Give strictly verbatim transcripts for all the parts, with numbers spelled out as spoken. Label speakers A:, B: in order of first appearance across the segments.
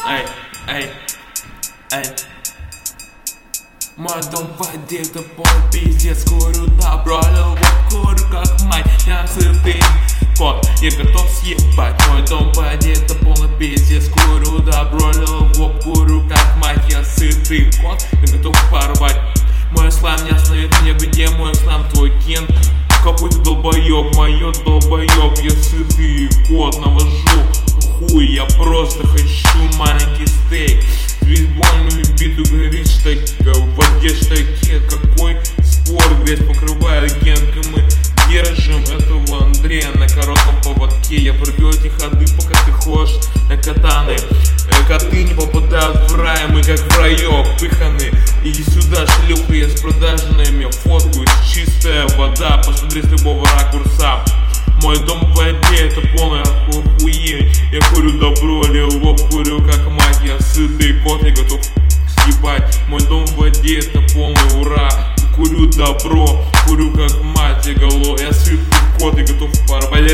A: Эй, эй, эй. Мой дом в воде, это полный пиздец. Курю добро, вот курю как мать. Я сытый кот, я готов съебать. Мой дом в воде, это полный пиздец. Курю добро, вот курю как мать. Я сытый кот, я готов порвать. Мой слайм не остановит меня, где мой слайм, твой кен. Какой-то долбоёб, моё долбоёб. Я сытый кот, навожу хуй. Я просто хочу маленький стейк. Бейсбольную биту горит штаки, в воде штаки. Какой спорт, грязь покрывает генкой. Мы держим этого Андрея на коротком поводке. Я пробил эти ходы, пока ты ходишь на катаны. Коты не попадают в рай, мы как в раю пыханы. Иди сюда, шлюха, я с продажными фоткаюсь. Чистая вода, посмотри с любого ракурса. Мой дом в воде, это полная охуеть. Я курю добро, лилоп, курю как мать. Я сытый кот, я готов съебать. Мой дом в воде, это полный ура. Курю добро, курю как мать. Я голо, я сытый кот, я готов порвать.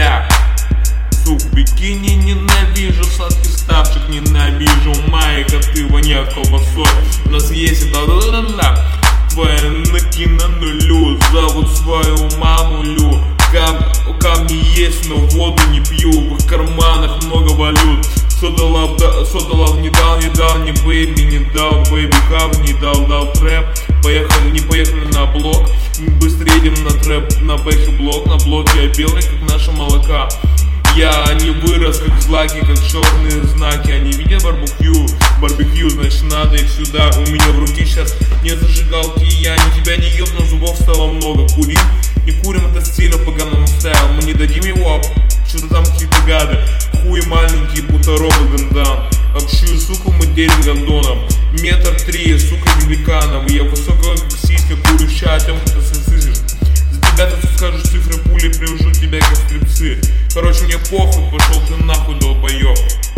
A: Сук, бикини ненавижу, сладкий ставчик ненавижу. Мои коты воняют колбасой. У нас есть это да-да-да-да. Твоя ноги на нулю, зовут свою маму Лю. Кам камни есть, но воду не пью. В их карманах много валют. Содолав, да, содолав не дал, не дал, не бэйби, не дал, бэйби хав, не дал, дал трэп. Поехали, не поехали на блок. Быстрее едем на трэп, на бэхе блок. На блоке я белый, как наша молока. Я не вырос, как злаки, как черные знаки. Они видят барбекю, барбекю, значит надо их сюда. У меня в руке сейчас нет зажигалки. Я не тебя не ел, но зубов стало много. Курим, не курим, это стиль, поганым стайл. Мы не дадим его, что-то там какие-то гады. Хуй маленький, будто робот гандам. Общую суку мы делим гандоном. Метр три, сука, великаном. Я высокого, как сиська, курю чатом, ты слышишь. Тебя тут скажешь цифры пули, привожу тебя как стрипсы. Короче, мне похуй, пошел ты нахуй, долбоёб.